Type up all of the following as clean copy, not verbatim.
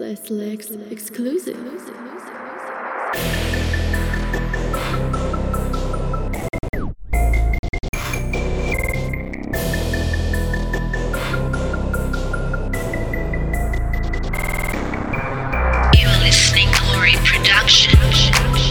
Less Legs exclusive. You are listening Glory Productions.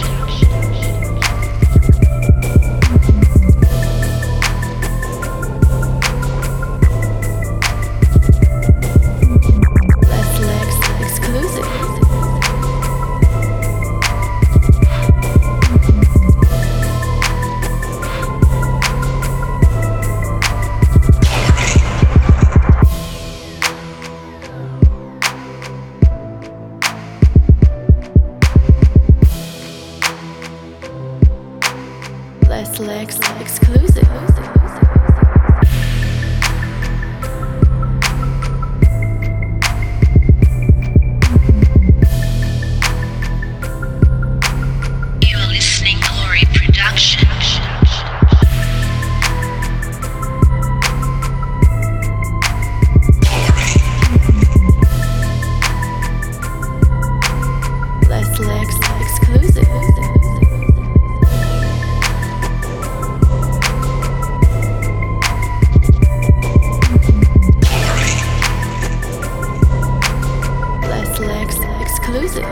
Less Legs exclusive. You are listening Glory Productions. Less Legs exclusive. Exclusive.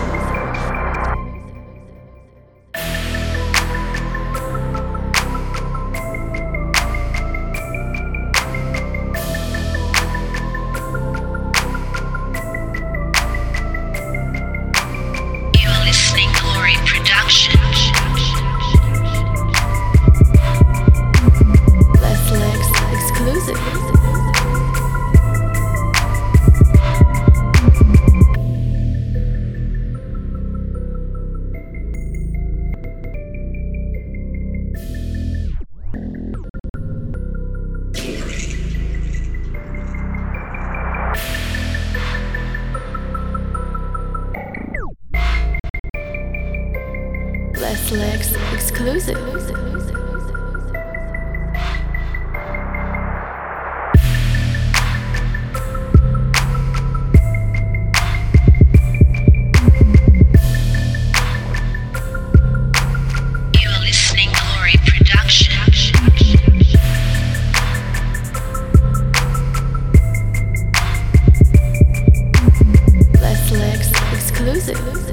You are listening Glory Productions. Less Legs exclusive. Less Legs exclusive. You are listening Glory Productions. Less Legs exclusive.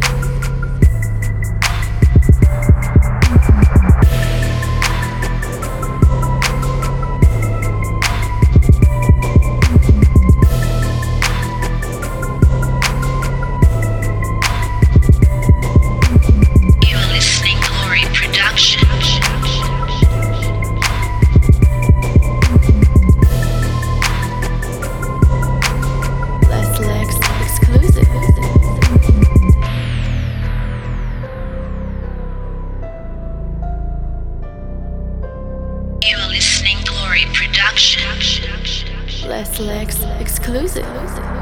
You are listening Glory Productions. Less Legs exclusive. You are listening Glory Productions. Less Legs exclusive.